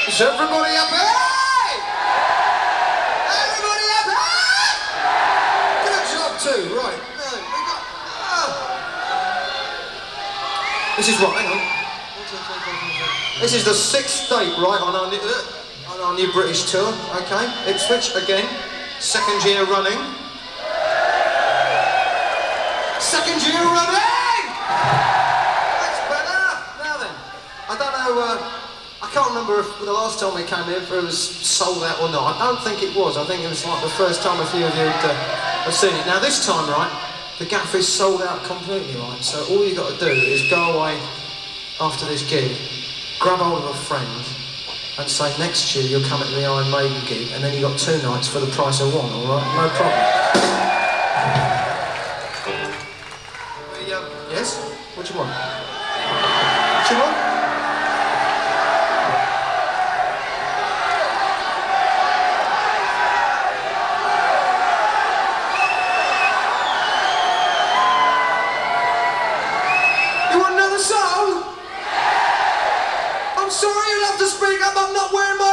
Is everybody happy? Everybody happy? Good job too, right. We got... This is what, hang on. This is the 6th date, right, on our new British tour, okay? Ipswich, again, 2nd year running. 2nd year running! That's better! Now then, I don't know, I can't remember if the last time we came here if it was sold out or not. I don't think it was. I think it was like the first time a few of you have seen it. Now this time, right, the gaff is sold out completely, right? So all you got to do is go away after this gig, grab hold of a friend and say next year you'll come at the Iron Maiden gig and then you got 2 nights for the price of 1, alright? No problem. Yes? What do you want? What do you want? You want another song? I'm sorry, you'll have to speak up, I'm not wearing my